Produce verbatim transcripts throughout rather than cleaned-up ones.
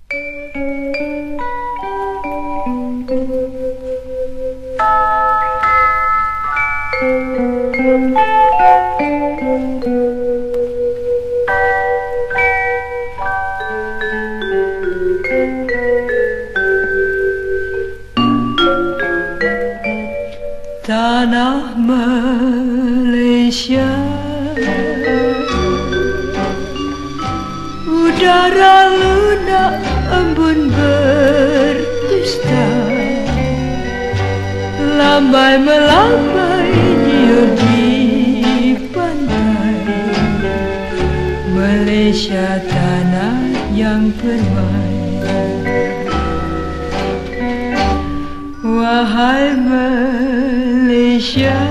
Tanah Malaysia, udara lunak embun berdusta, lambai melambai nyiur di pantai. Malaysia tanah yang permai. Wahai Malaysia,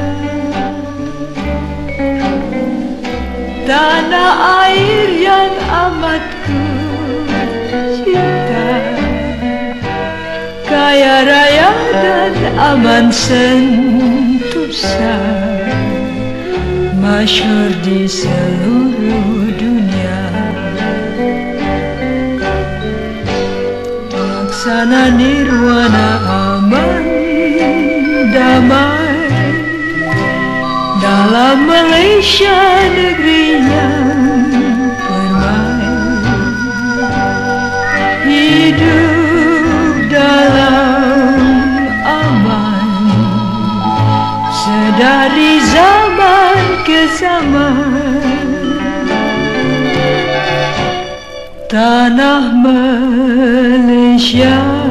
tanah air yang amat ku cinta, kaya raya dan aman sentosa, masyhur di seluruh dunia. Laksana nirwana aman damai dalam Malaysia, negeri yang permai. Hidup dalam aman sedari zaman ke zaman. Tanah Malaysia,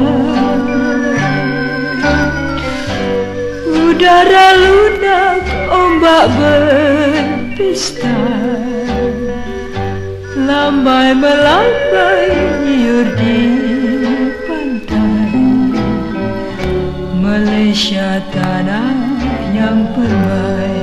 udara lunak, ombak berpesta, lambai melambai nyiur di pantai. Malaysia tanah yang permai.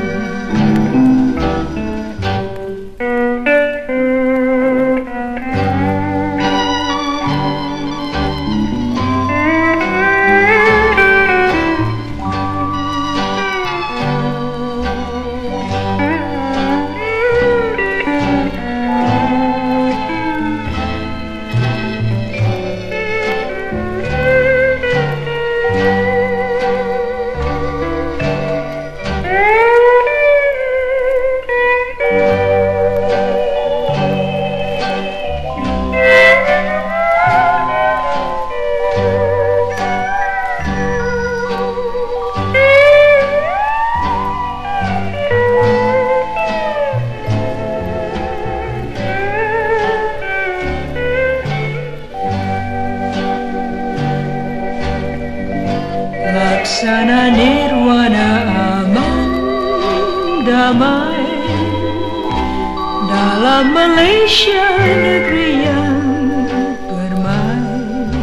Laksana nirwana aman damai dalam Malaysia, negeri yang permai.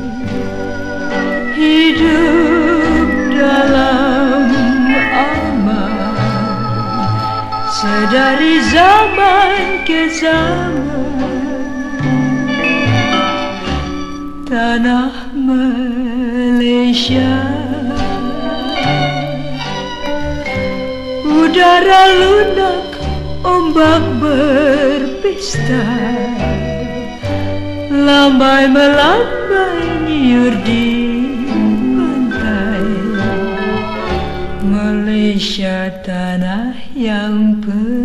Hidup dalam aman sedari zaman ke zaman. Tanah Malaysia, udara lunak, ombak berpesta, lambai melambai nyiur di pantai. Malaysia tanah yang permai.